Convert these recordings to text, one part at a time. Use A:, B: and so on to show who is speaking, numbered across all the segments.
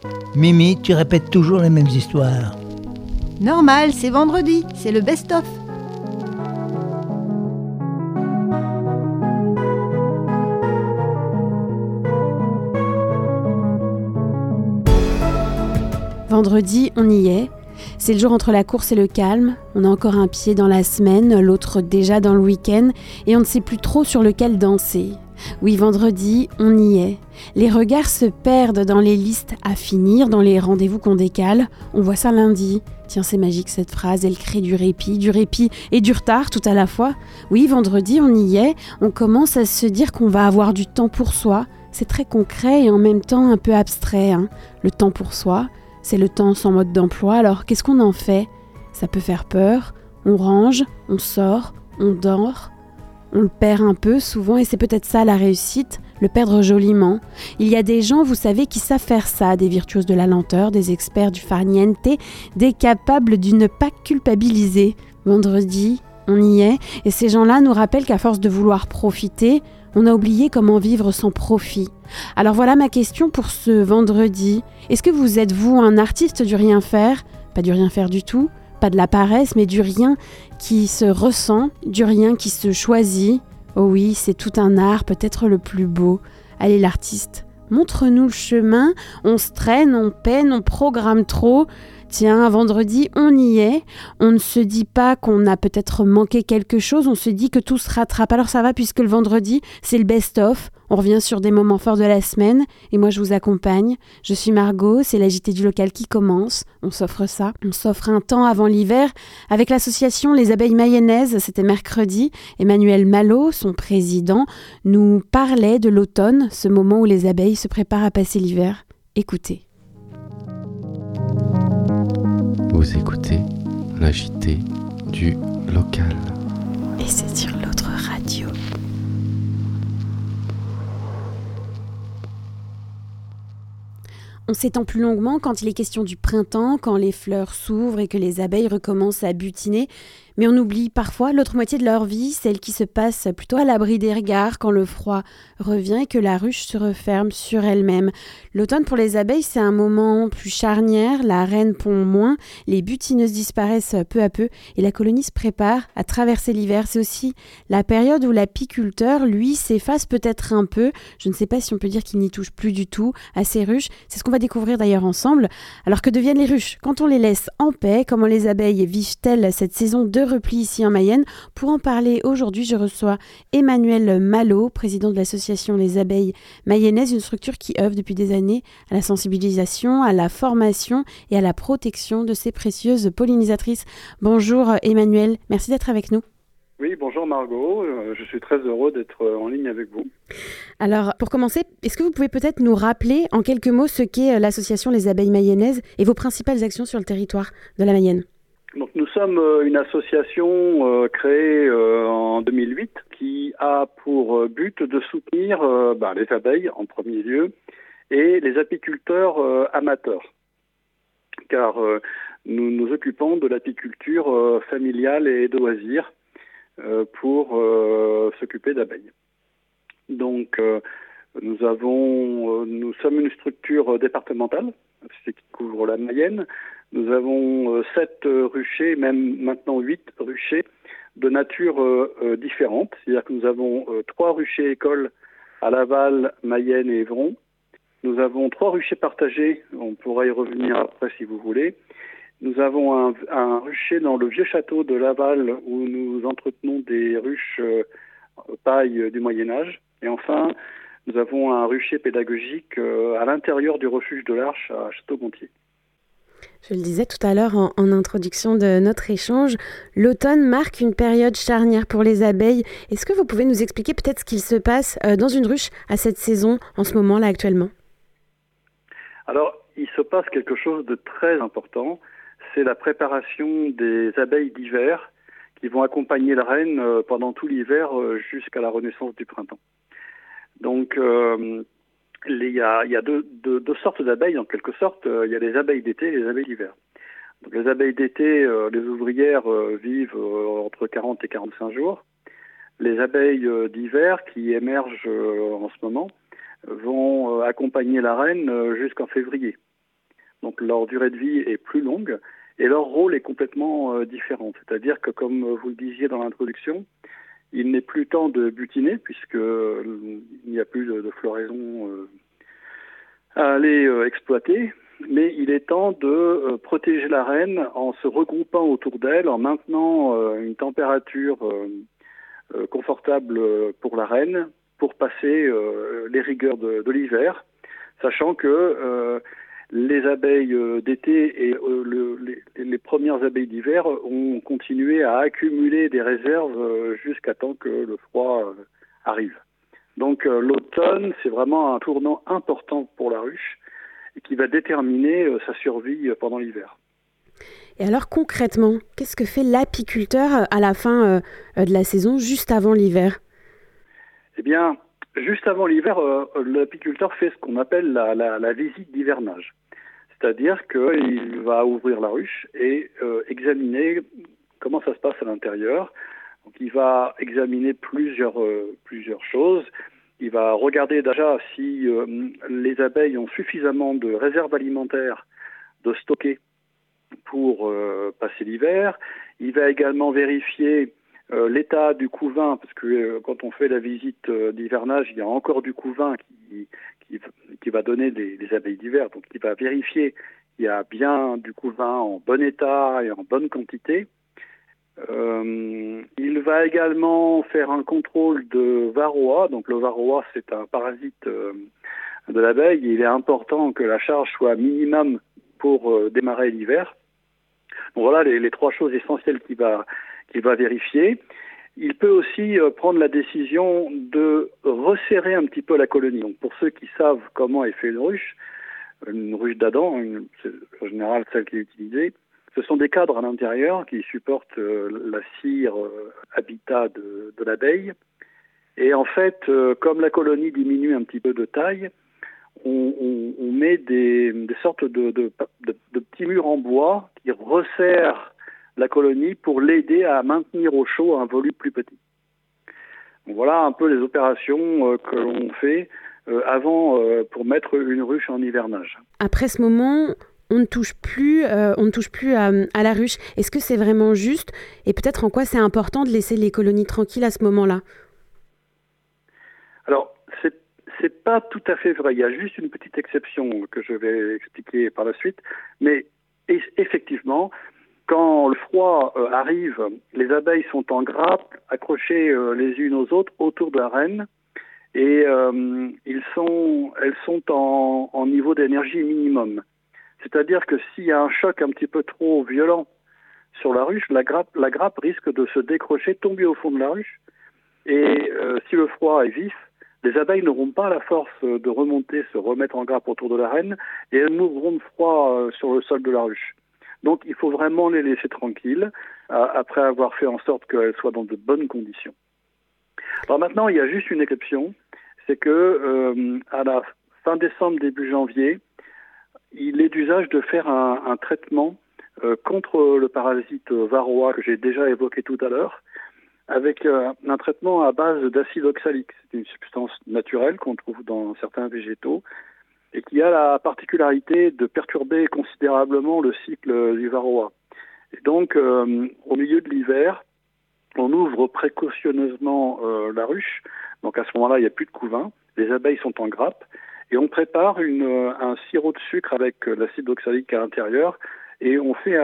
A: Mimi, tu répètes toujours les mêmes histoires.
B: Normal, c'est vendredi, c'est le best-of.
C: Vendredi, on y est. C'est le jour entre la course et le calme. On a encore un pied dans la semaine, l'autre déjà dans le week-end, et on ne sait plus trop sur lequel danser. Oui, vendredi, on y est. Les regards se perdent dans les listes à finir, dans les rendez-vous qu'on décale. On voit ça lundi. Tiens, c'est magique cette phrase, elle crée du répit et du retard tout à la fois. Oui, vendredi, on y est. On commence à se dire qu'on va avoir du temps pour soi. C'est très concret et en même temps un peu abstrait, hein. Le temps pour soi, c'est le temps sans mode d'emploi. Alors, qu'est-ce qu'on en fait ? Ça peut faire peur. On range, on sort, on dort. On le perd un peu souvent et c'est peut-être ça la réussite, le perdre joliment. Il y a des gens, vous savez, qui savent faire ça, des virtuoses de la lenteur, des experts du farniente, des capables du ne pas culpabiliser. Vendredi, on y est et ces gens-là nous rappellent qu'à force de vouloir profiter, on a oublié comment vivre sans profit. Alors voilà ma question pour ce vendredi. Est-ce que vous êtes, vous, un artiste du rien faire ? Pas du rien faire du tout, pas de la paresse, mais du rien qui se ressent, du rien qui se choisit. Oh oui, c'est tout un art, peut-être le plus beau. Allez l'artiste, montre-nous le chemin, on se traîne, on peine, on programme trop. Tiens, vendredi, on y est. On ne se dit pas qu'on a peut-être manqué quelque chose, on se dit que tout se rattrape. Alors ça va puisque le vendredi, c'est le best-of. On revient sur des moments forts de la semaine et moi je vous accompagne. Je suis Margot, c'est la JT du local qui commence. On s'offre ça. On s'offre un temps avant l'hiver avec l'association Les Abeilles Mayennaises. C'était mercredi. Emmanuel Malo, son président, nous parlait de l'automne, ce moment où les abeilles se préparent à passer l'hiver. Écoutez.
D: Vous écoutez la JT du local.
C: Et c'est sur l'autre radio. On s'étend plus longuement quand il est question du printemps, quand les fleurs s'ouvrent et que les abeilles recommencent à butiner. Mais on oublie parfois l'autre moitié de leur vie, celle qui se passe plutôt à l'abri des regards quand le froid revient et que la ruche se referme sur elle-même. L'automne pour les abeilles, c'est un moment plus charnière, la reine pond moins, les butineuses disparaissent peu à peu et la colonie se prépare à traverser l'hiver. C'est aussi la période où l'apiculteur, lui, s'efface peut-être un peu. Je ne sais pas si on peut dire qu'il n'y touche plus du tout à ses ruches. C'est ce qu'on va découvrir d'ailleurs ensemble. Alors que deviennent les ruches quand on les laisse en paix? Comment les abeilles vivent-elles cette saison de repli ici en Mayenne? Pour en parler aujourd'hui, je reçois Emmanuel Malo, président de l'association Les Abeilles Mayennaises, une structure qui œuvre depuis des années à la sensibilisation, à la formation et à la protection de ces précieuses pollinisatrices. Bonjour Emmanuel, merci d'être avec nous.
E: Oui, bonjour Margot, je suis très heureux d'être en ligne avec vous.
C: Alors, pour commencer, est-ce que vous pouvez peut-être nous rappeler en quelques mots ce qu'est l'association Les Abeilles Mayennaises et vos principales actions sur le territoire de la Mayenne?
E: Donc, nous sommes une association créée en 2008 qui a pour but de soutenir les abeilles en premier lieu et les apiculteurs amateurs, car nous nous occupons de l'apiculture familiale et de loisirs pour s'occuper d'abeilles. Donc, nous sommes une structure départementale, c'est qui couvre la Mayenne. Nous avons 7 ruchers, même maintenant 8 ruchers de nature différente. C'est-à-dire que nous avons 3 ruchers écoles à Laval, Mayenne et Évron. Nous avons 3 ruchers partagés, on pourra y revenir après si vous voulez. Nous avons un rucher dans le vieux château de Laval où nous entretenons des ruches paille du Moyen-Âge. Et enfin, nous avons un rucher pédagogique à l'intérieur du refuge de l'Arche à Château-Gontier.
C: Je le disais tout à l'heure en introduction de notre échange, l'automne marque une période charnière pour les abeilles. Est-ce que vous pouvez nous expliquer peut-être ce qu'il se passe dans une ruche à cette saison, en ce moment-là actuellement?
E: Alors, il se passe quelque chose de très important. C'est la préparation des abeilles d'hiver qui vont accompagner la reine pendant tout l'hiver jusqu'à la renaissance du printemps. Donc, il y a deux sortes d'abeilles en quelque sorte. Il y a les abeilles d'été et les abeilles d'hiver. Donc, les abeilles d'été, les ouvrières vivent entre 40 et 45 jours. Les abeilles d'hiver qui émergent en ce moment vont accompagner la reine jusqu'en février. donc leur durée de vie est plus longue et leur rôle est complètement différent. C'est-à-dire que, comme vous le disiez dans l'introduction, il n'est plus temps de butiner puisqu'il n'y a plus de floraison à aller exploiter, mais il est temps de protéger la reine en se regroupant autour d'elle, en maintenant une température confortable pour la reine pour passer les rigueurs de l'hiver, sachant que les abeilles d'été et les premières abeilles d'hiver ont continué à accumuler des réserves jusqu'à temps que le froid arrive. Donc l'automne, c'est vraiment un tournant important pour la ruche et qui va déterminer sa survie pendant l'hiver.
C: Et alors concrètement, qu'est-ce que fait l'apiculteur à la fin de la saison, juste avant l'hiver ?
E: Eh bien, juste avant l'hiver, l'apiculteur fait ce qu'on appelle la visite d'hivernage. C'est-à-dire qu'il va ouvrir la ruche et examiner comment ça se passe à l'intérieur. Donc, il va examiner plusieurs choses. Il va regarder déjà si les abeilles ont suffisamment de réserves alimentaires de stocker pour passer l'hiver. Il va également vérifier l'état du couvain, parce que quand on fait la visite d'hivernage, il y a encore du couvain qui va donner des abeilles d'hiver. Donc il va vérifier qu'il y a bien du couvain en bon état et en bonne quantité. Il va également faire un contrôle de varroa. Donc le varroa, c'est un parasite de l'abeille. Il est important que la charge soit minimum pour démarrer l'hiver. Donc voilà les trois choses essentielles qu'il va vérifier. Il peut aussi prendre la décision de resserrer un petit peu la colonie. Donc pour ceux qui savent comment est fait une ruche d'Adam, c'est en général celle qui est utilisée, ce sont des cadres à l'intérieur qui supportent la cire habitat de l'abeille. Et en fait, comme la colonie diminue un petit peu de taille, on met des sortes de petits murs en bois qui resserrent la colonie pour l'aider à maintenir au chaud un volume plus petit. Donc voilà un peu les opérations que l'on fait avant pour mettre une ruche en hivernage.
C: Après ce moment, on ne touche plus à la ruche. Est-ce que c'est vraiment juste ? Et peut-être en quoi c'est important de laisser les colonies tranquilles à ce moment-là ?
E: Alors, c'est pas tout à fait vrai. Il y a juste une petite exception que je vais expliquer par la suite. Mais effectivement, quand le froid arrive, les abeilles sont en grappe, accrochées les unes aux autres autour de la reine. Et elles sont en niveau d'énergie minimum. C'est-à-dire que s'il y a un choc un petit peu trop violent sur la ruche, la grappe risque de se décrocher, tomber au fond de la ruche. Et si le froid est vif, les abeilles n'auront pas la force de remonter, se remettre en grappe autour de la reine, et elles mourront de froid sur le sol de la ruche. Donc il faut vraiment les laisser tranquilles, après avoir fait en sorte qu'elles soient dans de bonnes conditions. Alors maintenant, il y a juste une exception, c'est que à la fin décembre, début janvier, il est d'usage de faire un traitement contre le parasite varroa que j'ai déjà évoqué tout à l'heure, avec un traitement à base d'acide oxalique. C'est une substance naturelle qu'on trouve dans certains végétaux et qui a la particularité de perturber considérablement le cycle du varroa. Et donc, au milieu de l'hiver, on ouvre précautionneusement la ruche. Donc à ce moment-là, il n'y a plus de couvain. Les abeilles sont en grappe. Et on prépare un sirop de sucre avec l'acide oxalique à l'intérieur. Et on fait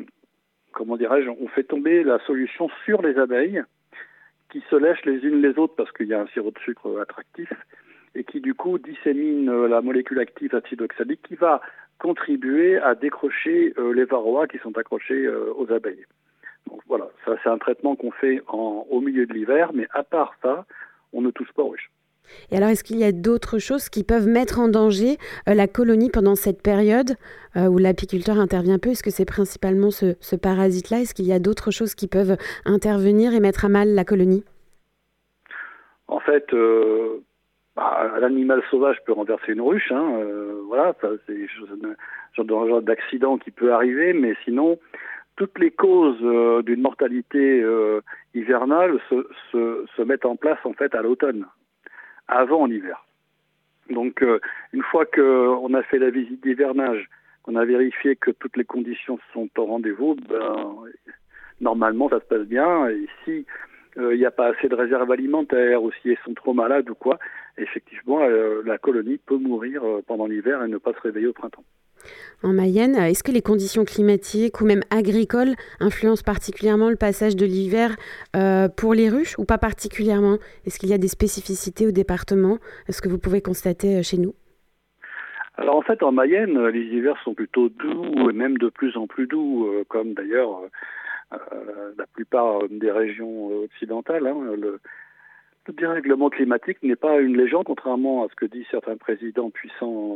E: on fait tomber la solution sur les abeilles qui se lèchent les unes les autres parce qu'il y a un sirop de sucre attractif et qui du coup dissémine la molécule active acide oxalique qui va contribuer à décrocher les varroas qui sont accrochés aux abeilles. Donc voilà, ça c'est un traitement qu'on fait au milieu de l'hiver, mais à part ça, on ne touche pas aux ruches.
C: Et alors, est-ce qu'il y a d'autres choses qui peuvent mettre en danger la colonie pendant cette période où l'apiculteur intervient peu ? Est-ce que c'est principalement ce parasite-là ? Est-ce qu'il y a d'autres choses qui peuvent intervenir et mettre à mal la colonie ?
E: En fait, l'animal sauvage peut renverser une ruche. Voilà, ça, c'est un genre d'accident qui peut arriver, mais sinon, toutes les causes d'une mortalité hivernale se mettent en place en fait à l'automne, avant l'hiver. Donc, une fois qu'on a fait la visite d'hivernage, qu'on a vérifié que toutes les conditions sont au rendez-vous, normalement ça se passe bien. Et si il n'y a pas assez de réserves alimentaires, ou si elles sont trop malades ou quoi, effectivement, la colonie peut mourir pendant l'hiver et ne pas se réveiller au printemps.
C: En Mayenne, est-ce que les conditions climatiques ou même agricoles influencent particulièrement le passage de l'hiver pour les ruches ou pas particulièrement? Est-ce qu'il y a des spécificités au département? Est-ce que vous pouvez constater chez nous?
E: Alors en fait, en Mayenne, les hivers sont plutôt doux et même de plus en plus doux, comme d'ailleurs la plupart des régions occidentales. Le dérèglement climatique n'est pas une légende, contrairement à ce que disent certains présidents puissants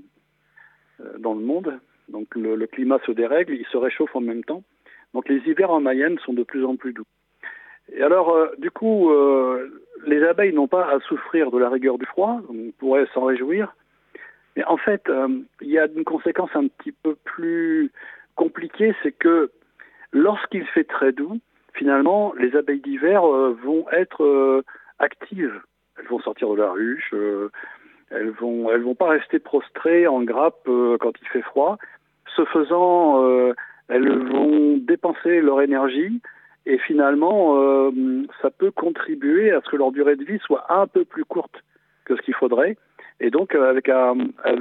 E: dans le monde. Donc le climat se dérègle, il se réchauffe en même temps. Donc les hivers en Mayenne sont de plus en plus doux. Et alors, du coup, les abeilles n'ont pas à souffrir de la rigueur du froid, on pourrait s'en réjouir. Mais en fait, il y a une conséquence un petit peu plus compliquée, c'est que lorsqu'il fait très doux, finalement, les abeilles d'hiver vont être actives. Elles vont sortir de la ruche, elles vont pas rester prostrées en grappe quand il fait froid. Ce faisant, elles vont dépenser leur énergie et finalement, ça peut contribuer à ce que leur durée de vie soit un peu plus courte que ce qu'il faudrait. Et donc, avec un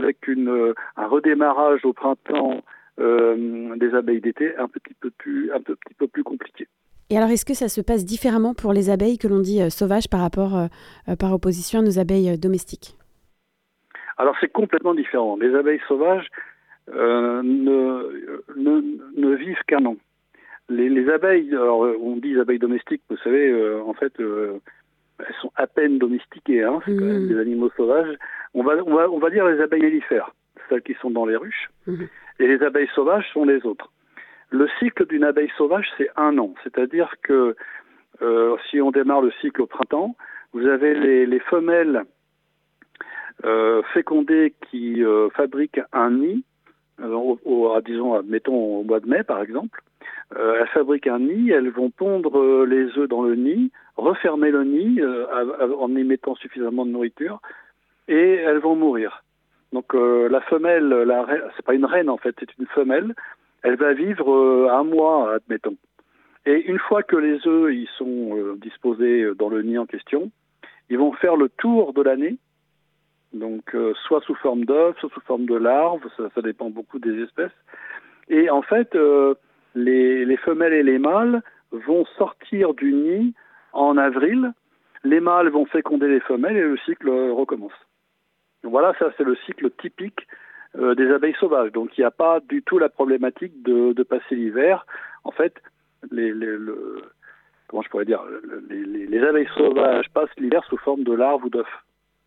E: redémarrage au printemps des abeilles d'été un petit peu plus compliqué.
C: Et alors, est-ce que ça se passe différemment pour les abeilles que l'on dit sauvages par opposition à nos abeilles domestiques?
E: Alors, c'est complètement différent. Les abeilles sauvages ne vivent qu'un an. Les abeilles, alors on dit abeilles domestiques, vous savez, en fait, elles sont à peine domestiquées, c'est quand même des animaux sauvages. On va dire les abeilles mellifères, celles qui sont dans les ruches, et les abeilles sauvages sont les autres. Le cycle d'une abeille sauvage, c'est 1 an, c'est-à-dire que si on démarre le cycle au printemps, vous avez les femelles fécondées qui fabriquent un nid, admettons au mois de mai par exemple. Elles fabriquent un nid, elles vont pondre les œufs dans le nid, refermer le nid en y mettant suffisamment de nourriture, et elles vont mourir. Donc la femelle, c'est pas une reine en fait, c'est une femelle, elle va vivre 1 mois, admettons. Et une fois que les œufs ils sont disposés dans le nid en question, ils vont faire le tour de l'année, donc soit sous forme d'œufs, soit sous forme de larves, ça dépend beaucoup des espèces. Et en fait, les femelles et les mâles vont sortir du nid en avril, les mâles vont féconder les femelles et le cycle recommence. Donc voilà, ça c'est le cycle typique des abeilles sauvages. Donc il n'y a pas du tout la problématique de passer l'hiver. En fait, comment je pourrais dire, les abeilles sauvages passent l'hiver sous forme de larves ou d'œufs.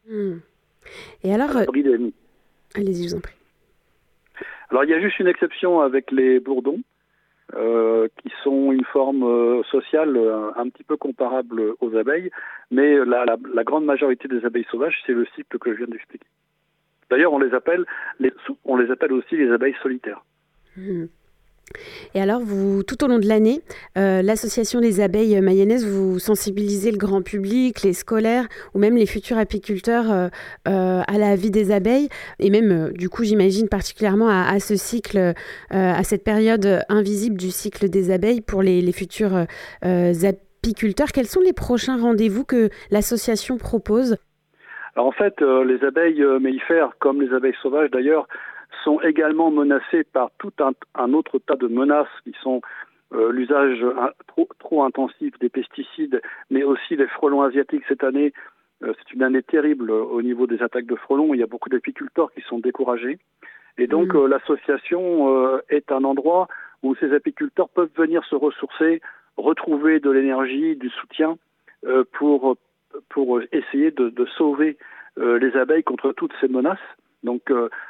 C: Et alors, allez-y, je vous en prie.
E: Alors il y a juste une exception avec les bourdons, qui sont une forme sociale un petit peu comparable aux abeilles, mais la grande majorité des abeilles sauvages, c'est le cycle que je viens d'expliquer. D'ailleurs, on les appelle aussi les abeilles solitaires.
C: Et alors, vous, tout au long de l'année, l'association des abeilles mayennaises, vous sensibilisez le grand public, les scolaires ou même les futurs apiculteurs à la vie des abeilles et même, du coup, j'imagine particulièrement à ce cycle, à cette période invisible du cycle des abeilles pour les futurs apiculteurs. Quels sont les prochains rendez-vous que l'association propose ?
E: Alors en fait, les abeilles mellifères, comme les abeilles sauvages d'ailleurs, sont également menacées par tout un autre tas de menaces qui sont l'usage trop intensif des pesticides, mais aussi les frelons asiatiques cette année. C'est une année terrible au niveau des attaques de frelons. Il y a beaucoup d'apiculteurs qui sont découragés. Et donc l'association est un endroit où ces apiculteurs peuvent venir se ressourcer, retrouver de l'énergie, du soutien pour essayer de sauver les abeilles contre toutes ces menaces. Donc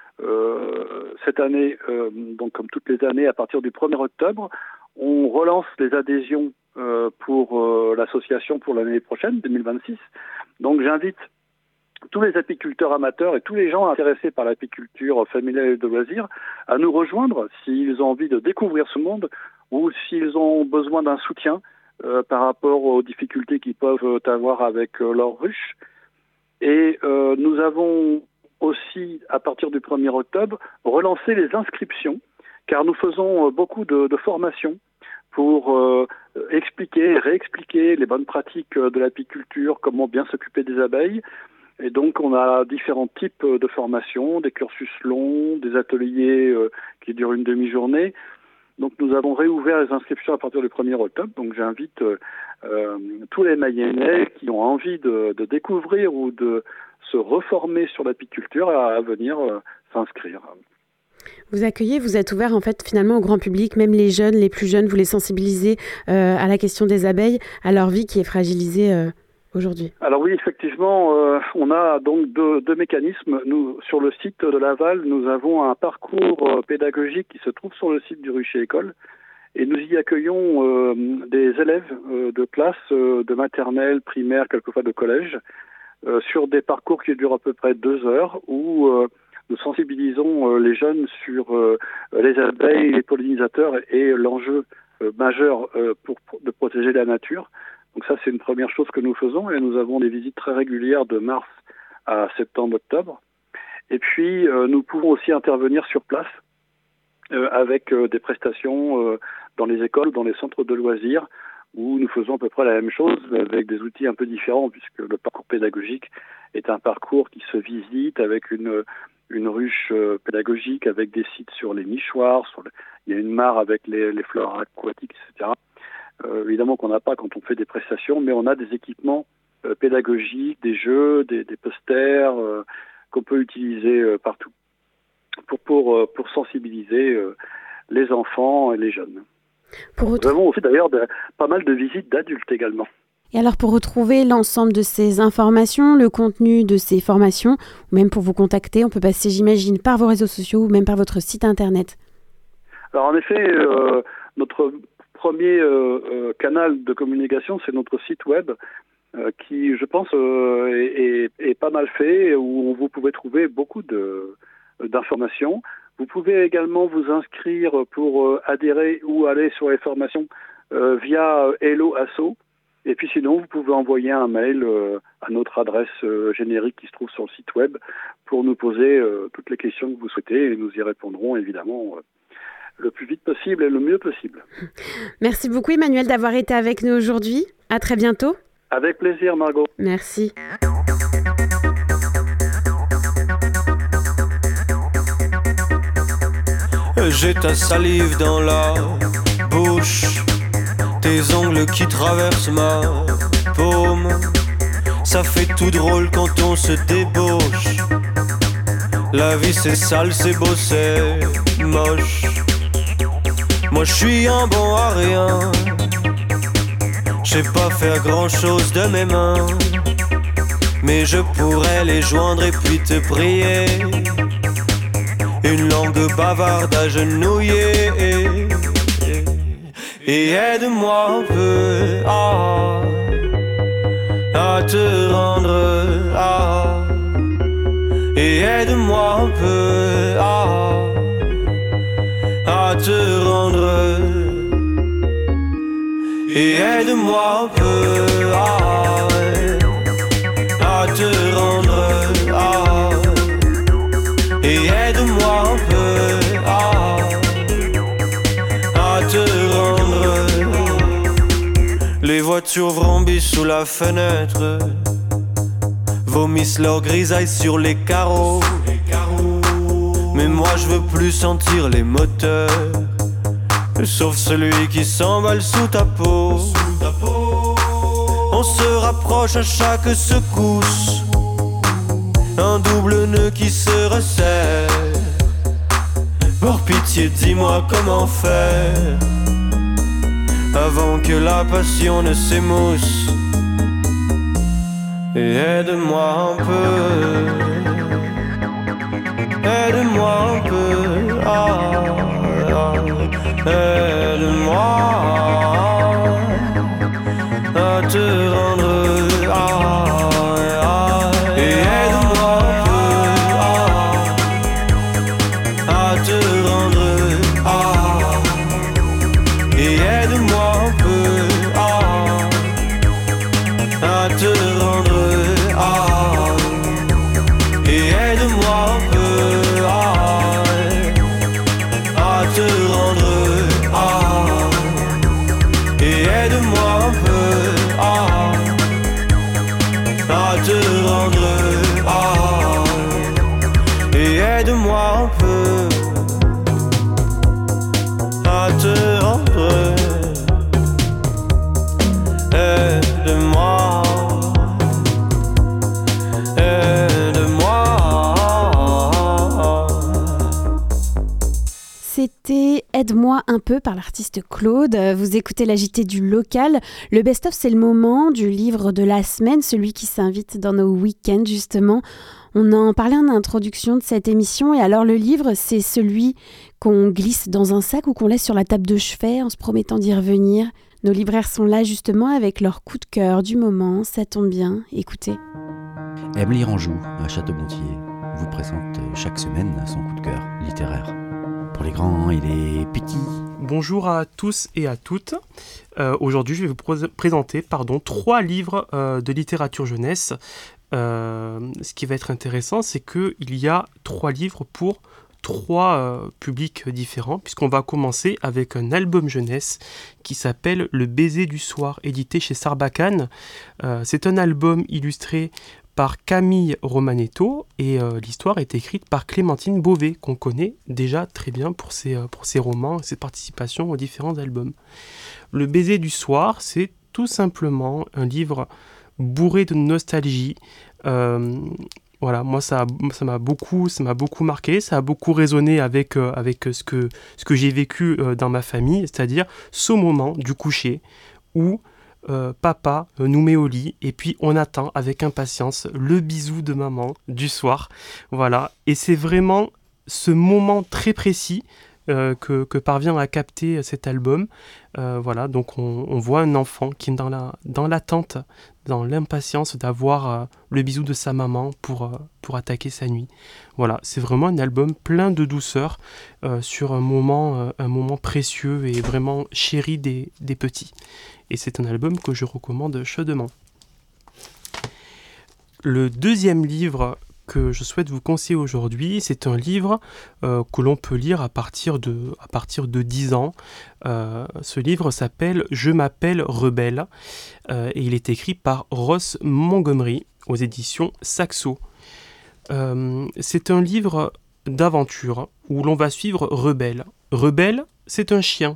E: cette année, donc comme toutes les années, à partir du 1er octobre, on relance les adhésions pour l'association pour l'année prochaine, 2026. Donc j'invite tous les apiculteurs amateurs et tous les gens intéressés par l'apiculture familiale et de loisirs à nous rejoindre s'ils ont envie de découvrir ce monde ou s'ils ont besoin d'un soutien par rapport aux difficultés qu'ils peuvent avoir avec leur ruche. Et nous avons aussi, à partir du 1er octobre, relancer les inscriptions, car nous faisons beaucoup de formations pour expliquer et réexpliquer les bonnes pratiques de l'apiculture, comment bien s'occuper des abeilles. Et donc, on a différents types de formations, des cursus longs, des ateliers qui durent une demi-journée. Donc, nous avons réouvert les inscriptions à partir du 1er octobre. Donc, j'invite tous les Mayennais qui ont envie de découvrir ou de se reformer sur l'apiculture à venir s'inscrire.
C: Vous accueillez, vous êtes ouvert en fait finalement au grand public, même les jeunes, les plus jeunes, vous les sensibilisez à la question des abeilles, à leur vie qui est fragilisée aujourd'hui.
E: Alors oui, effectivement, on a donc deux mécanismes. Nous, sur le site de Laval, nous avons un parcours pédagogique qui se trouve sur le site du Rucher École et nous y accueillons des élèves de classe de maternelle, primaire, quelquefois de collège, sur des parcours qui durent à peu près 2 heures où nous sensibilisons les jeunes sur les abeilles, les pollinisateurs et l'enjeu majeur de protéger la nature. Donc ça, c'est une première chose que nous faisons et nous avons des visites très régulières de mars à septembre-octobre. Et puis, nous pouvons aussi intervenir sur place avec des prestations dans les écoles, dans les centres de loisirs, où nous faisons à peu près la même chose avec des outils un peu différents, puisque le parcours pédagogique est un parcours qui se visite avec une ruche pédagogique, avec des sites sur les nichoirs, il y a une mare avec les fleurs aquatiques, etc. Évidemment qu'on n'a pas quand on fait des prestations, mais on a des équipements pédagogiques, des jeux, des posters qu'on peut utiliser partout pour sensibiliser les enfants et les jeunes. Nous avons aussi d'ailleurs pas mal de visites d'adultes également.
C: Et alors pour retrouver l'ensemble de ces informations, le contenu de ces formations, ou même pour vous contacter, on peut passer, j'imagine, par vos réseaux sociaux ou même par votre site internet.
E: Alors en effet, notre premier canal de communication, c'est notre site web qui, je pense, est pas mal fait, où vous pouvez trouver beaucoup d'informations. Vous pouvez également vous inscrire pour adhérer ou aller sur les formations via Hello Asso. Et puis sinon, vous pouvez envoyer un mail à notre adresse générique qui se trouve sur le site web pour nous poser toutes les questions que vous souhaitez et nous y répondrons évidemment le plus vite possible et le mieux possible.
C: Merci beaucoup Emmanuel d'avoir été avec nous aujourd'hui. À très bientôt.
E: Avec plaisir Margot.
C: Merci.
F: J'ai ta salive dans la bouche, tes ongles qui traversent ma paume. Ça fait tout drôle quand on se débauche. La vie c'est sale, c'est beau, c'est moche. Moi je suis un bon à rien. Je sais pas faire grand chose de mes mains, mais je pourrais les joindre et puis te prier. Une langue bavarde agenouillée. Et aide-moi un peu à te rendre et aide-moi un peu à te rendre et aide-moi un peu à te rendre et aide-moi un peu à te rendre. Les voitures vrombissent sous la fenêtre, vomissent leur grisaille sur les carreaux. Mais moi je veux plus sentir les moteurs, sauf celui qui s'emballe sous ta peau. On se rapproche à chaque secousse, un double nœud qui se resserre. Par pitié, dis-moi comment faire avant que la passion ne s'émousse. Et aide-moi un peu, aide-moi un peu, aide-moi à te rendre, et aide-moi un peu à te rendre, et aide-moi un peu à te rendre, et aide-moi aide-moi un peu à te rendre. Aide-moi, aide-moi.
C: C'était Aide-moi un peu par l'artiste Claude. Vous écoutez la JT du local. Le best-of, c'est le moment du livre de la semaine, celui qui s'invite dans nos week-ends justement. On en parlait en introduction de cette émission. Et alors le livre, c'est celui qu'on glisse dans un sac ou qu'on laisse sur la table de chevet en se promettant d'y revenir. Nos libraires sont là justement avec leur coup de cœur du moment. Ça tombe bien, écoutez.
G: Emily Ranjou, à Château-Gontier, vous présente chaque semaine son coup de cœur littéraire. Pour les grands et les petits.
H: Bonjour à tous et à toutes. Aujourd'hui, je vais vous présenter 3 livres de littérature jeunesse. Ce qui va être intéressant, c'est qu'il y a 3 livres pour 3 publics différents, puisqu'on va commencer avec un album jeunesse qui s'appelle Le baiser du soir, édité chez Sarbacane. C'est un album illustré par Camille Romanetto et l'histoire est écrite par Clémentine Beauvais, qu'on connaît déjà très bien pour ses romans et ses participations aux différents albums. Le baiser du soir, c'est tout simplement un livre bourré de nostalgie. Voilà, moi ça m'a beaucoup marqué, ça a beaucoup résonné avec ce que j'ai vécu dans ma famille, c'est-à-dire ce moment du coucher où papa nous met au lit et puis on attend avec impatience le bisou de maman du soir. Voilà, et c'est vraiment ce moment très précis que parvient à capter cet album. Voilà, donc on voit un enfant qui est dans l'attente, dans l'impatience d'avoir le bisou de sa maman pour attaquer sa nuit. Voilà, c'est vraiment un album plein de douceur sur un moment précieux et vraiment chéri des petits. Et c'est un album que je recommande chaudement. Le deuxième livre que je souhaite vous conseiller aujourd'hui, c'est un livre que l'on peut lire à partir de 10 ans. Ce livre s'appelle « Je m'appelle Rebelle » et il est écrit par Ross Montgomery aux éditions Saxo. C'est un livre d'aventure où l'on va suivre Rebelle. Rebelle, c'est un chien.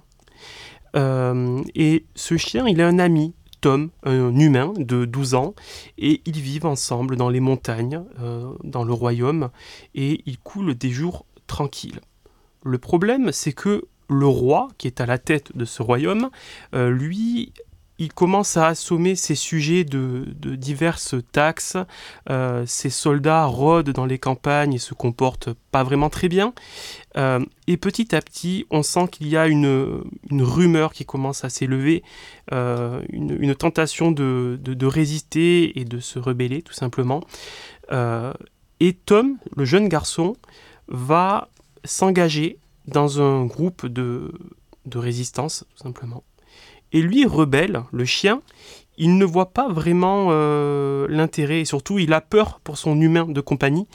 H: Et ce chien, il a un ami, Tom, un humain de 12 ans, et ils vivent ensemble dans les montagnes, dans le royaume, et ils coulent des jours tranquilles. Le problème, c'est que le roi, qui est à la tête de ce royaume, lui, il commence à assommer ses sujets de diverses taxes. Ses soldats rôdent dans les campagnes et se comportent pas vraiment très bien. Et petit à petit, on sent qu'il y a une rumeur qui commence à s'élever, une tentation de résister et de se rebeller, tout simplement. Et Tom, le jeune garçon, va s'engager dans un groupe de résistance, tout simplement. Et lui, Rebelle, le chien, il ne voit pas vraiment l'intérêt, et surtout il a peur pour son humain de compagnie,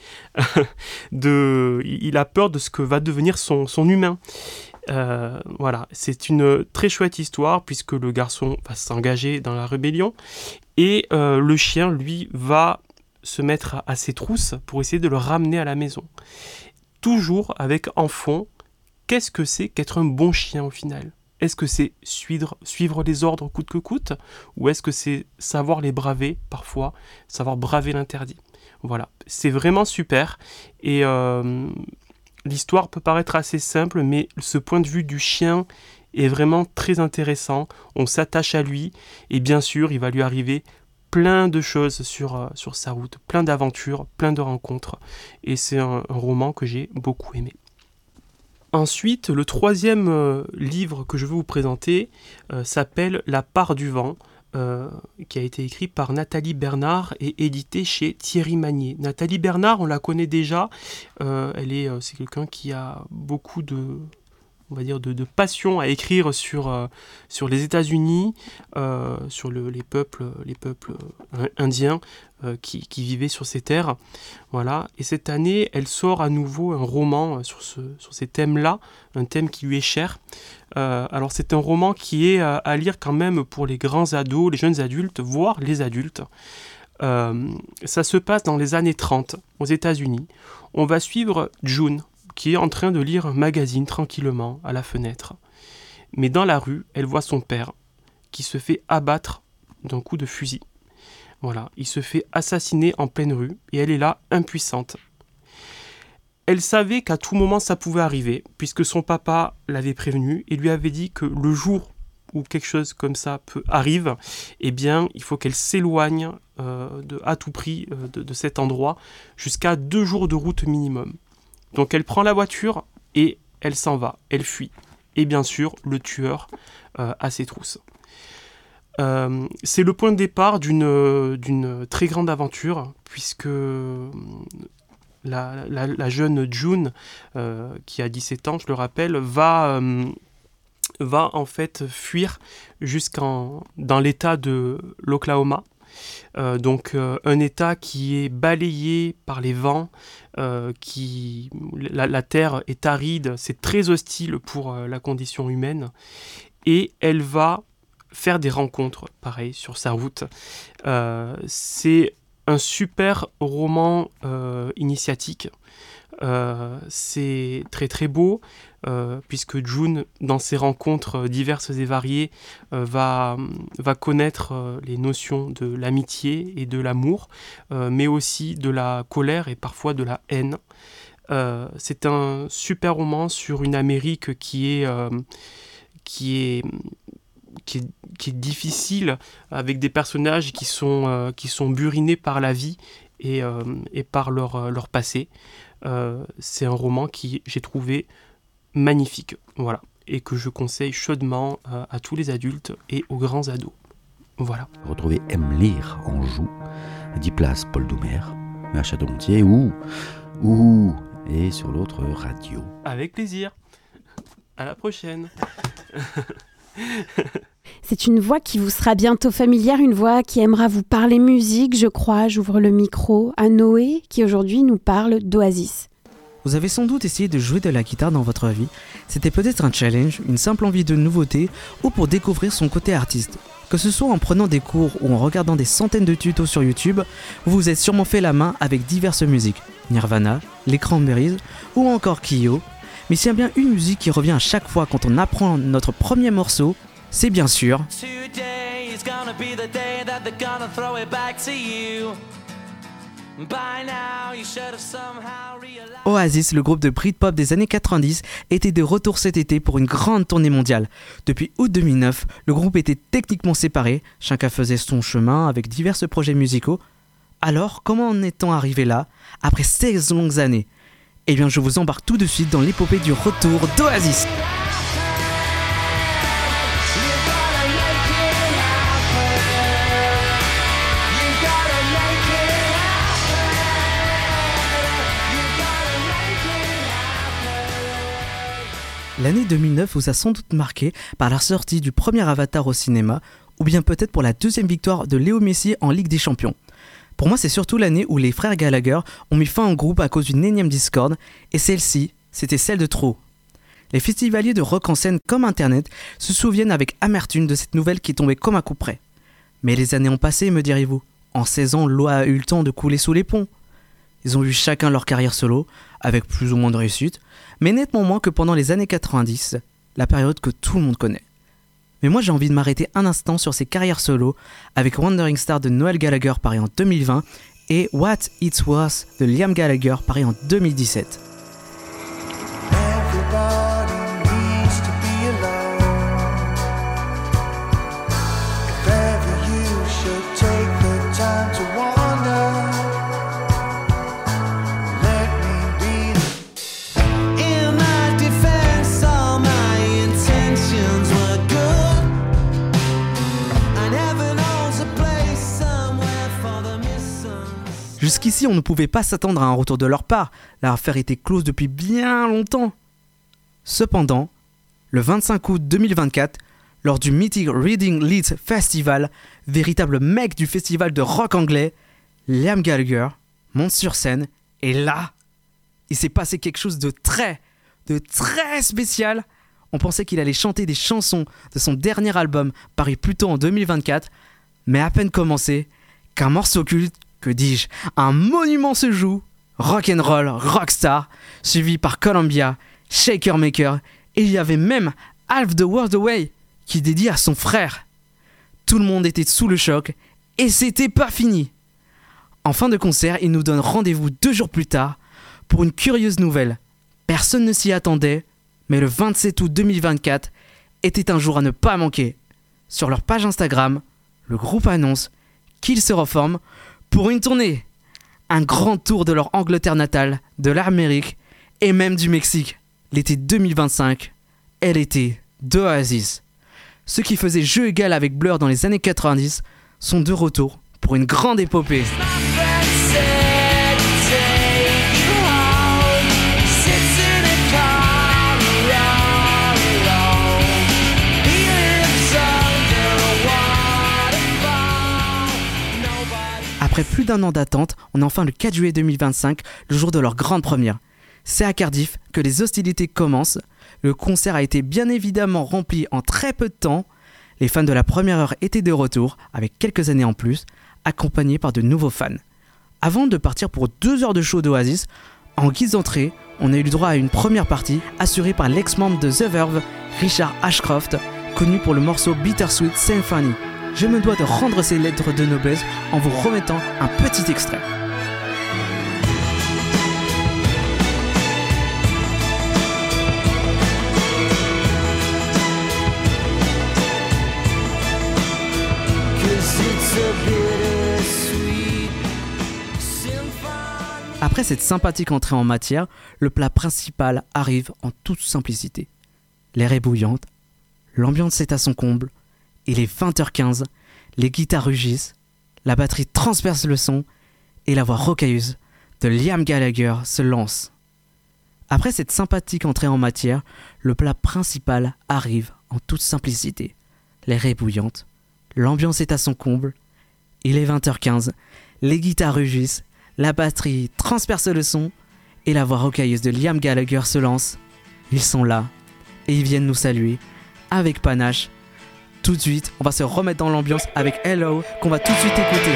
H: il a peur de ce que va devenir son humain. Voilà, c'est une très chouette histoire puisque le garçon va s'engager dans la rébellion et le chien, lui, va se mettre à ses trousses pour essayer de le ramener à la maison. Toujours avec en fond, qu'est-ce que c'est qu'être un bon chien au final ? Est-ce que c'est suivre les ordres coûte que coûte, ou est-ce que c'est savoir les braver parfois, savoir braver l'interdit ? Voilà, c'est vraiment super. Et l'histoire peut paraître assez simple, mais ce point de vue du chien est vraiment très intéressant. On s'attache à lui, et bien sûr, il va lui arriver plein de choses sur sa route, plein d'aventures, plein de rencontres. Et c'est un roman que j'ai beaucoup aimé. Ensuite, le troisième livre que je veux vous présenter s'appelle « La part du vent », qui a été écrit par Nathalie Bernard et édité chez Thierry Magnier. Nathalie Bernard, on la connaît déjà, c'est quelqu'un qui a beaucoup de passion à écrire sur les États-Unis, sur les peuples indiens qui vivaient sur ces terres. Voilà. Et cette année, elle sort à nouveau un roman sur ces thèmes-là, un thème qui lui est cher. Alors c'est un roman qui est à lire quand même pour les grands ados, les jeunes adultes, voire les adultes. Ça se passe dans les années 30 aux États-Unis. On va suivre June, qui est en train de lire un magazine tranquillement à la fenêtre. Mais dans la rue, elle voit son père qui se fait abattre d'un coup de fusil. Voilà, il se fait assassiner en pleine rue et elle est là, impuissante. Elle savait qu'à tout moment ça pouvait arriver, puisque son papa l'avait prévenu et lui avait dit que le jour où quelque chose comme ça arrive, eh bien, il faut qu'elle s'éloigne à tout prix de cet endroit jusqu'à 2 jours de route minimum. Donc elle prend la voiture et elle s'en va, elle fuit. Et bien sûr, le tueur a ses trousses. C'est le point de départ d'une très grande aventure, puisque la jeune June, qui a 17 ans, je le rappelle, va en fait fuir dans l'état de l'Oklahoma. Donc un état qui est balayé par les vents, la terre est aride, c'est très hostile pour la condition humaine, et elle va faire des rencontres, pareil, sur sa route. C'est un super roman initiatique. C'est très très beau, puisque June, dans ses rencontres diverses et variées, va connaître les notions de l'amitié et de l'amour, mais aussi de la colère et parfois de la haine. C'est un super roman sur une Amérique qui est difficile, avec des personnages qui sont burinés par la vie et par leur passé. C'est un roman qui, j'ai trouvé, magnifique, voilà, et que je conseille chaudement à tous les adultes et aux grands ados. Voilà.
G: Retrouvez Aime lire en Joux, 10 places Paul Doumer, à Château-Gontier et sur l'autre radio.
H: Avec plaisir. À la prochaine.
C: C'est une voix qui vous sera bientôt familière, une voix qui aimera vous parler musique, je crois. J'ouvre le micro à Noé, qui aujourd'hui nous parle d'Oasis.
I: Vous avez sans doute essayé de jouer de la guitare dans votre vie. C'était peut-être un challenge, une simple envie de nouveauté ou pour découvrir son côté artiste. Que ce soit en prenant des cours ou en regardant des centaines de tutos sur YouTube, vous vous êtes sûrement fait la main avec diverses musiques. Nirvana, les Cranberries ou encore Kyo. Mais s'il y a bien une musique qui revient à chaque fois quand on apprend notre premier morceau, c'est bien sûr Oasis, le groupe de Britpop des années 90, était de retour cet été pour une grande tournée mondiale. Depuis août 2009, le groupe était techniquement séparé, chacun faisait son chemin avec divers projets musicaux. Alors, comment en est-on arrivé là, après 16 longues années ? Eh bien, je vous embarque tout de suite dans l'épopée du retour d'Oasis. L'année 2009 vous a sans doute marqué par la sortie du premier Avatar au cinéma, ou bien peut-être pour la deuxième victoire de Léo Messi en Ligue des Champions. Pour moi, c'est surtout l'année où les frères Gallagher ont mis fin au groupe à cause d'une énième discorde, et celle-ci, c'était celle de trop. Les festivaliers de rock en scène comme Internet se souviennent avec amertume de cette nouvelle qui tombait comme un coup près. Mais les années ont passé, me direz-vous. En 16 ans, l'eau a eu le temps de couler sous les ponts. Ils ont eu chacun leur carrière solo, avec plus ou moins de réussite, mais nettement moins que pendant les années 90, la période que tout le monde connaît. Mais moi j'ai envie de m'arrêter un instant sur ces carrières solo, avec Wandering Star de Noel Gallagher paru en 2020 et What It's Worth de Liam Gallagher paru en 2017. Jusqu'ici, on ne pouvait pas s'attendre à un retour de leur part, l'affaire était close depuis bien longtemps. Cependant, le 25 août 2024, lors du mythique Reading Leeds Festival, véritable mec du festival de rock anglais, Liam Gallagher monte sur scène et là, il s'est passé quelque chose de très spécial. On pensait qu'il allait chanter des chansons de son dernier album paru plus tôt en 2024, mais à peine commencé, qu'un morceau culte, que dis-je, un monument se joue. Rock'n'roll, rockstar, suivi par Columbia, Shaker Maker, et il y avait même Half the World Away qui dédie à son frère. Tout le monde était sous le choc et c'était pas fini. En fin de concert, il nous donne rendez-vous 2 jours plus tard pour une curieuse nouvelle. Personne ne s'y attendait, mais le 27 août 2024 était un jour à ne pas manquer. Sur leur page Instagram, le groupe annonce qu'ils se reforment pour une tournée. Un grand tour de leur Angleterre natale, de l'Amérique et même du Mexique. L'été 2025 est l'été d'Oasis. Ceux qui faisaient jeu égal avec Blur dans les années 90 sont de retour pour une grande épopée. Après plus d'1 an d'attente, on a enfin le 4 juillet 2025, le jour de leur grande première. C'est à Cardiff que les hostilités commencent. Le concert a été bien évidemment rempli en très peu de temps. Les fans de la première heure étaient de retour, avec quelques années en plus, accompagnés par de nouveaux fans. Avant de partir pour 2 heures de show d'Oasis, en guise d'entrée, on a eu le droit à une première partie assurée par l'ex-membre de The Verve, Richard Ashcroft, connu pour le morceau Bittersweet Symphony. Je me dois de rendre ces lettres de noblesse en vous remettant un petit extrait. Après cette sympathique entrée en matière, le plat principal arrive en toute simplicité. L'air est bouillante, l'ambiance est à son comble, il est 20h15, les guitares rugissent, la batterie transperce le son et la voix rocailleuse de Liam Gallagher se lance. Après cette sympathique entrée en matière, le plat principal arrive en toute simplicité. L'air est bouillante, l'ambiance est à son comble, il est 20h15, les guitares rugissent, la batterie transperce le son et la voix rocailleuse de Liam Gallagher se lance. Ils sont là et ils viennent nous saluer avec panache. Tout de suite, on va se remettre dans l'ambiance avec Hello qu'on va tout de suite écouter.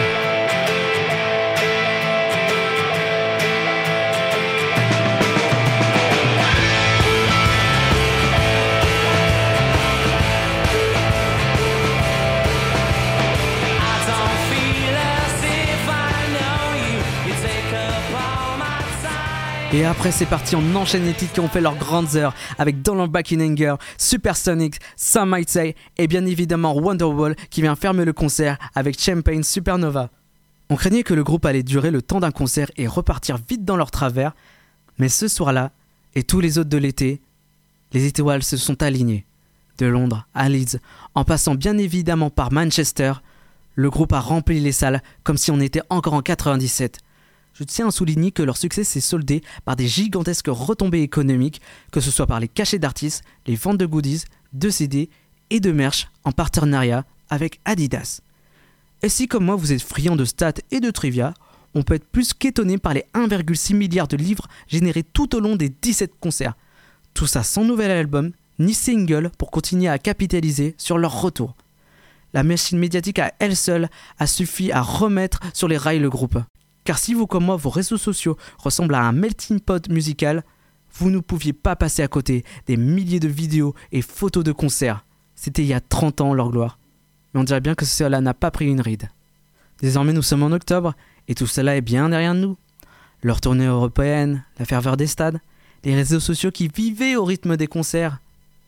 I: Et après c'est parti, on enchaîne les titres qui ont fait leurs grandes heures avec Don't Back in Anger, Supersonic, Some Might Say et bien évidemment Wonderwall qui vient fermer le concert avec Champagne Supernova. On craignait que le groupe allait durer le temps d'un concert et repartir vite dans leur travers, mais ce soir-là et tous les autres de l'été, les étoiles se sont alignées. De Londres à Leeds, en passant bien évidemment par Manchester, le groupe a rempli les salles comme si on était encore en 97. Je tiens à souligner que leur succès s'est soldé par des gigantesques retombées économiques, que ce soit par les cachets d'artistes, les ventes de goodies, de CD et de merch en partenariat avec Adidas. Et si comme moi vous êtes friand de stats et de trivia, on peut être plus qu'étonné par les 1,6 milliard de livres générés tout au long des 17 concerts. Tout ça sans nouvel album, ni single pour continuer à capitaliser sur leur retour. La machine médiatique à elle seule a suffi à remettre sur les rails le groupe. Car si vous comme moi, vos réseaux sociaux ressemblent à un melting pot musical, vous ne pouviez pas passer à côté des milliers de vidéos et photos de concerts. C'était il y a 30 ans leur gloire. Mais on dirait bien que cela n'a pas pris une ride. Désormais nous sommes en octobre et tout cela est bien derrière nous. Leur tournée européenne, la ferveur des stades, les réseaux sociaux qui vivaient au rythme des concerts.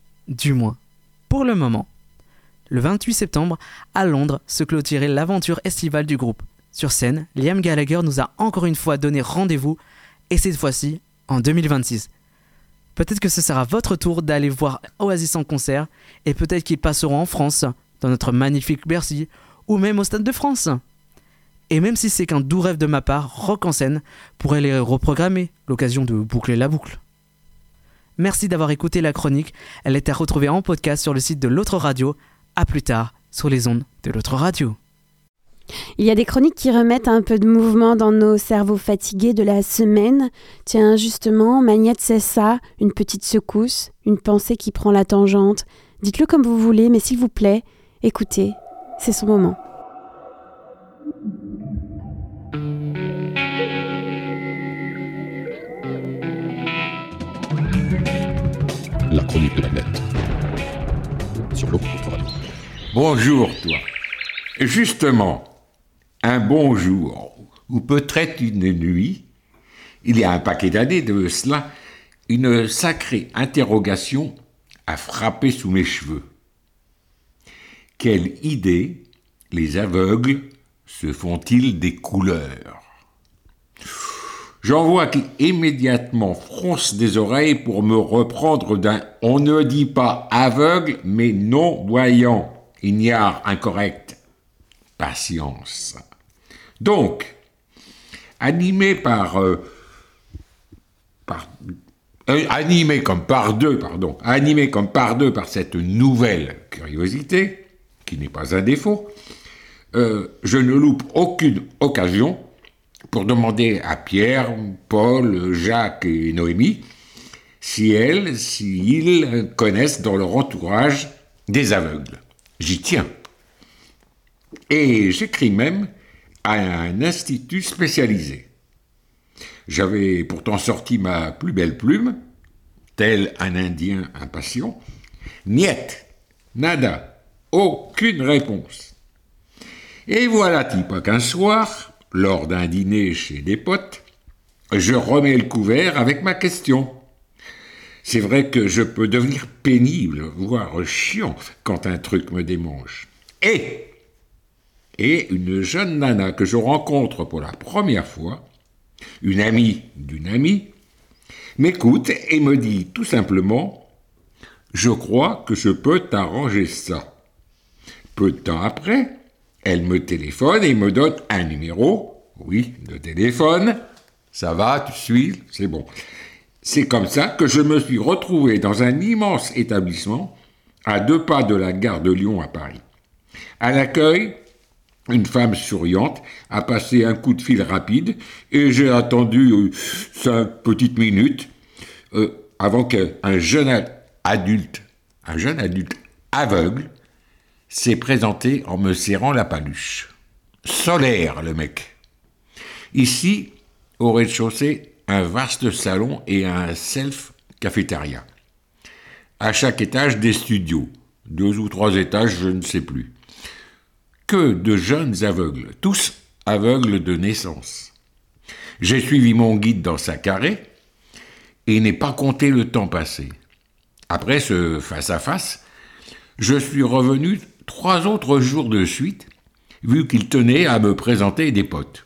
I: Du moins, pour le moment. Le 28 septembre, à Londres, se clôturait l'aventure estivale du groupe. Sur scène, Liam Gallagher nous a encore une fois donné rendez-vous, et cette fois-ci, en 2026. Peut-être que ce sera votre tour d'aller voir Oasis en concert, et peut-être qu'ils passeront en France, dans notre magnifique Bercy, ou même au Stade de France. Et même si c'est qu'un doux rêve de ma part, Rock en scène pourrait les reprogrammer, l'occasion de boucler la boucle. Merci d'avoir écouté la chronique, elle est à retrouver en podcast sur le site de l'autre radio, à plus tard, sur les ondes de l'autre radio.
C: Il y a des chroniques qui remettent un peu de mouvement dans nos cerveaux fatigués de la semaine. Tiens, justement, Magnette, c'est ça, une petite secousse, une pensée qui prend la tangente. Dites-le comme vous voulez, mais s'il vous plaît, écoutez, c'est son moment.
J: chronique de Planète. Sur l'eau contre radio.
K: Bonjour, toi. Justement, un bon jour, ou peut-être une nuit, il y a un paquet d'années de cela, une sacrée interrogation a frappé sous mes cheveux. Quelle idée les aveugles se font-ils des couleurs ? J'en vois qui immédiatement froncent des oreilles pour me reprendre d'un « on ne dit pas aveugle, mais non-voyant ». Ignare, incorrect. Patience. Donc, animé comme par deux par cette nouvelle curiosité, qui n'est pas un défaut, je ne loupe aucune occasion pour demander à Pierre, Paul, Jacques et Noémie s'ils connaissent dans leur entourage des aveugles. J'y tiens. Et j'écris même à un institut spécialisé. J'avais pourtant sorti ma plus belle plume, tel un Indien impatient. Niet, nada, aucune réponse. Et voilà-t-il pas qu'un soir, lors d'un dîner chez des potes, je remets le couvert avec ma question. C'est vrai que je peux devenir pénible, voire chiant, quand un truc me démange. Et une jeune nana que je rencontre pour la première fois, une amie d'une amie, m'écoute et me dit tout simplement « Je crois que je peux t'arranger ça ». Peu de temps après, elle me téléphone et me donne un numéro, oui, de téléphone. Ça va, tu suis, c'est bon. C'est comme ça que je me suis retrouvé dans un immense établissement à 2 pas de la gare de Lyon à Paris. À l'accueil, une femme souriante a passé un coup de fil rapide et j'ai attendu 5 petites minutes avant qu'un jeune adulte aveugle s'est présenté en me serrant la paluche. Solaire, le mec. Ici, au rez-de-chaussée, un vaste salon et un self-cafétéria. À chaque étage, des studios. 2 ou 3 étages, je ne sais plus. Que de jeunes aveugles, tous aveugles de naissance. J'ai suivi mon guide dans sa carré et n'ai pas compté le temps passé. Après ce face-à-face, je suis revenu 3 autres jours de suite, vu qu'il tenait à me présenter des potes.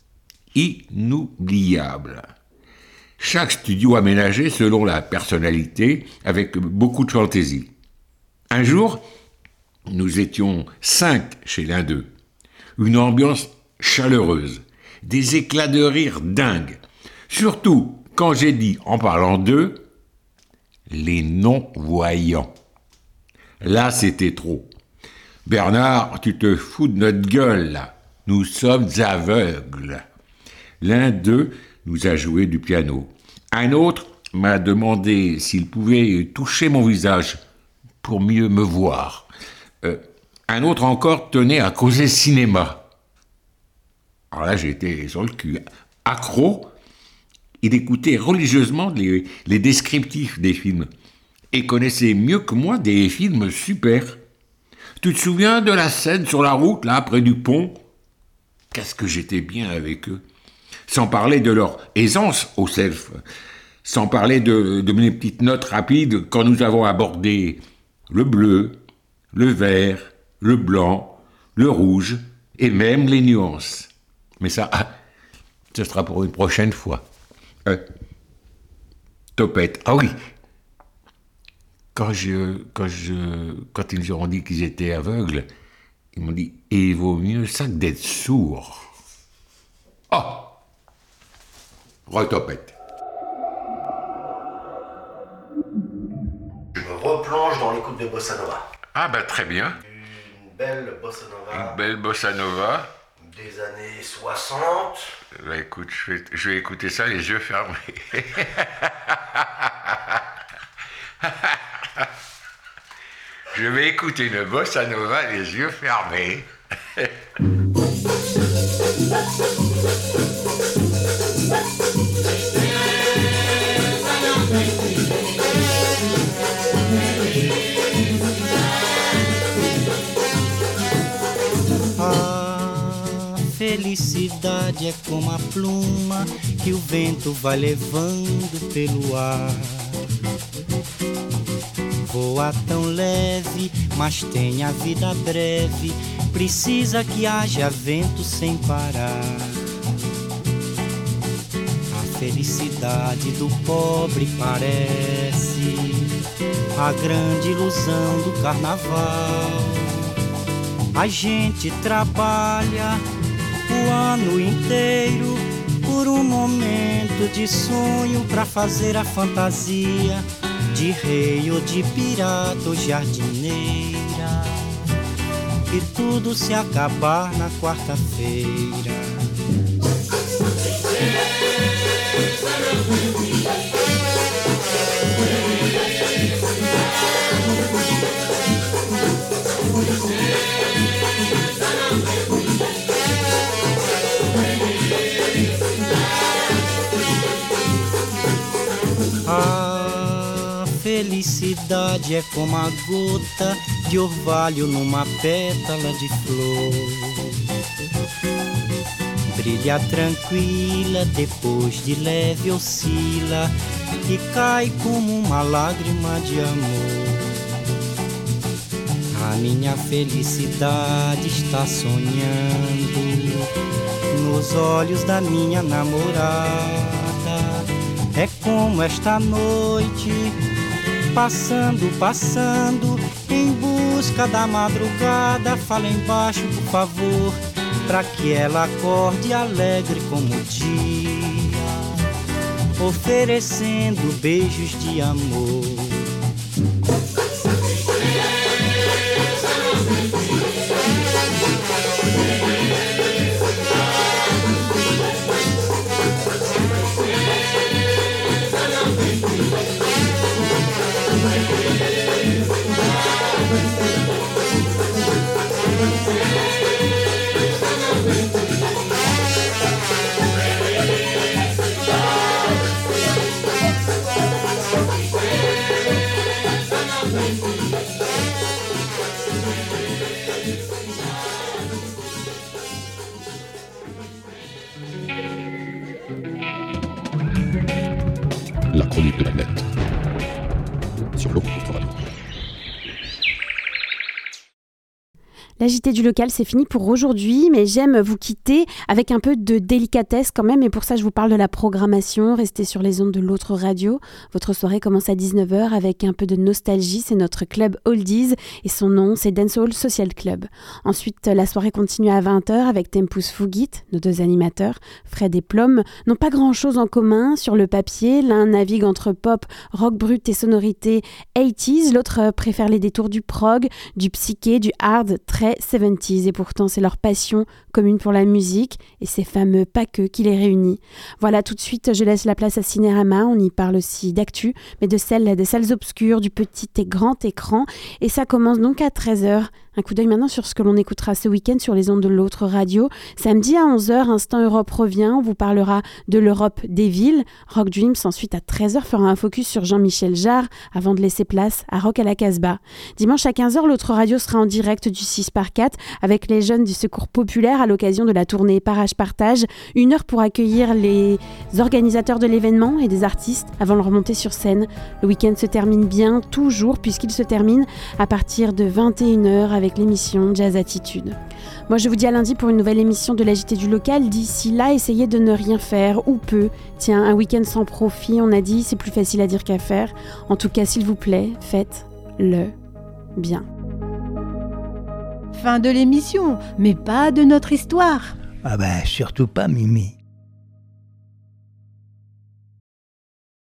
K: Inoubliable. Chaque studio aménagé selon la personnalité, avec beaucoup de fantaisie. Un jour, nous étions 5 chez l'un d'eux. Une ambiance chaleureuse, des éclats de rire dingues. Surtout quand j'ai dit, en parlant d'eux, les non-voyants. Là, c'était trop. Bernard, tu te fous de notre gueule, là. Nous sommes aveugles. L'un d'eux nous a joué du piano. Un autre m'a demandé s'il pouvait toucher mon visage pour mieux me voir. Un autre encore tenait à causer cinéma. Alors là, j'étais sur le cul. Accro, il écoutait religieusement les descriptifs des films et connaissait mieux que moi des films super. Tu te souviens de la scène sur la route, là, près du pont ? Qu'est-ce que j'étais bien avec eux. Sans parler de leur aisance au self. Sans parler de mes petites notes rapides quand nous avons abordé le bleu, le vert, le blanc, le rouge et même les nuances. Mais ça, ce sera pour une prochaine fois. Topette. Ah oui. Quand ils ont dit qu'ils étaient aveugles, ils m'ont dit « il vaut mieux ça que d'être sourd ». Oh, retopette.
L: Je me replonge dans l'écoute de Bossa Nova.
K: Ah bah très bien.
L: Une belle Bossa Nova.
K: Une belle Bossa Nova.
L: Des années 60.
K: Bah écoute, je vais écouter ça les yeux fermés. Je vais écouter une Bossa Nova les yeux fermés.
M: felicidade é como a pluma que o vento vai levando pelo ar. Voa tão leve, mas tem a vida breve, precisa que haja vento sem parar. A felicidade do pobre parece a grande ilusão do carnaval. A gente trabalha o ano inteiro por um momento de sonho pra fazer a fantasia de rei ou de pirata ou jardineira, e tudo se acabar na quarta-feira. A felicidade é como a gota de orvalho numa pétala de flor. Brilha tranquila, depois de leve oscila e cai como uma lágrima de amor. A minha felicidade está sonhando nos olhos da minha namorada. É como esta noite, passando, passando, em busca da madrugada. Fala embaixo, por favor, pra que ela acorde alegre como o dia, oferecendo beijos de amor.
J: La chronique de la planète. Sur l'eau contre radio.
C: La JT du local, c'est fini pour aujourd'hui, mais j'aime vous quitter avec un peu de délicatesse quand même, et pour ça je vous parle de la programmation. Restez sur les ondes de l'autre radio. Votre soirée commence à 19h avec un peu de nostalgie. C'est notre club Oldies et son nom c'est Dancehall Social Club. Ensuite la soirée continue à 20h avec Tempus Fugit. Nos deux animateurs, Fred et Plum, n'ont pas grand chose en commun sur le papier. L'un navigue entre pop, rock brut et sonorités 80s, l'autre préfère les détours du prog, du psyché, du hard très 70s, et pourtant c'est leur passion commune pour la musique et ces fameux pas que qui les réunit. Voilà, tout de suite je laisse la place à Cinérama. On y parle aussi d'actu, mais de celle des salles obscures, du petit et grand écran, et ça commence donc à 13h. Un coup d'œil maintenant sur ce que l'on écoutera ce week-end sur les ondes de l'autre radio. Samedi à 11h, Instant Europe revient. On vous parlera de l'Europe des villes. Rock Dreams ensuite à 13h fera un focus sur Jean-Michel Jarre avant de laisser place à Rock à la Casbah. Dimanche à 15h, l'autre radio sera en direct du 6x4 avec les jeunes du Secours Populaire à l'occasion de la tournée Parage Partage. 1 heure pour accueillir les organisateurs de l'événement et des artistes avant de remonter sur scène. Le week-end se termine bien, toujours, puisqu'il se termine à partir de 21h avec l'émission Jazz Attitude. Moi je vous dis à lundi pour une nouvelle émission de la JT du local. D'ici là, essayez de ne rien faire ou peu. Tiens, un week-end sans profit, on a dit, c'est plus facile à dire qu'à faire. En tout cas, s'il vous plaît, faites-le bien.
B: Fin de l'émission, mais pas de notre histoire.
A: Ah ben, surtout pas, Mimi.